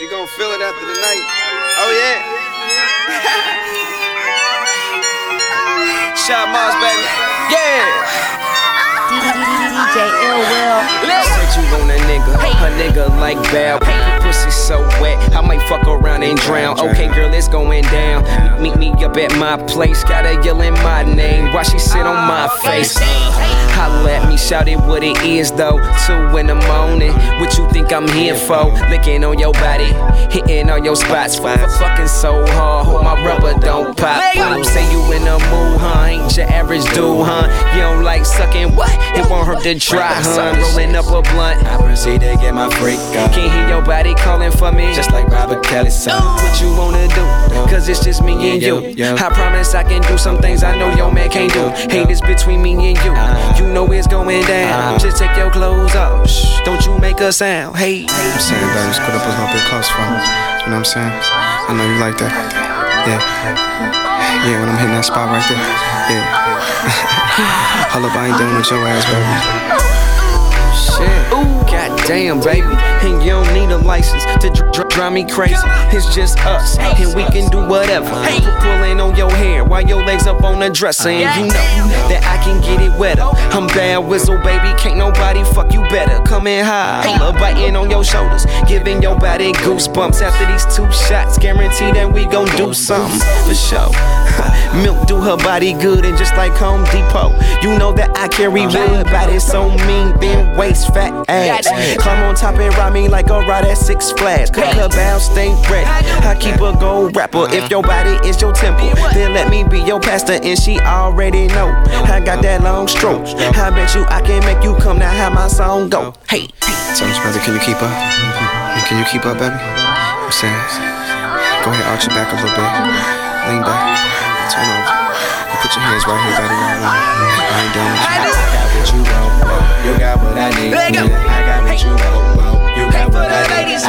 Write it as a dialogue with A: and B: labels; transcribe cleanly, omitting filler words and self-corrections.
A: She gon' feel it after the night. Oh yeah. Shot Moss, baby. Yeah.
B: DJ Ill Will.
A: Said you want a nigga like Bell. Pussy so wet, I might fuck around and drown. Okay, girl, it's going down. Meet me up at my place. Gotta yell in my name while she sit on my face. Holla at me, shout it what it is though. 2 in the morning, what you think I'm here for? Licking on your body, hitting on your spots. Fucking so hard, hope my rubber don't pop. Say you in the mood, huh? Ain't your average dude, huh? You don't like sucking what? It won't hurt to try, huh? Rolling up a blunt,
C: I proceed to get my freak on.
A: Can't hear your body calling for me,
C: just like Robert Kelly's son.
A: What you wanna do? Cause it's just me and you. I promise I can do some things I know your man can't do. Hate is between me and you. You know it's going down. Just take your clothes off. Shh, don't you make a sound. Hey.
D: I'm saying, baby, this put up a little bit close for me. You know what I'm saying? I know you like that. Yeah, when I'm hitting that spot right there. Yeah. Hold up, I ain't dealing with your ass, baby.
A: Shit. Ooh, goddamn, baby. And you don't need a license to drive me crazy. It's just us, and we can do whatever. Pulling on your hair while your legs up on the dresser. And you know that I can get it wetter. I'm bad whistle, baby. Can't nobody fuck you better. Coming high, biting on your shoulders, giving your body goosebumps. After these 2 shots, guarantee that we gon' do something for sure. Milk do her body good, and just like Home Depot, you know that I carry wood. Body so mean, thin waist, fat ass. Climb on top and ride me like a ride at Six Flags. Cook her bow, stay ready. I keep a gold rapper. If your body is your temple, then let me be your pastor, and she already know I got that long stroke. I bet you I can make you come. Now how my song go? Hey.
D: So much, brother, can you keep up? Can you keep up, baby? I'm saying, go ahead, arch your back a little bit. Lean back, turn over. And put your hands right here, baby. I ain't done with you.
C: I got what you want, you got what I need. I got what you want, you got what I need.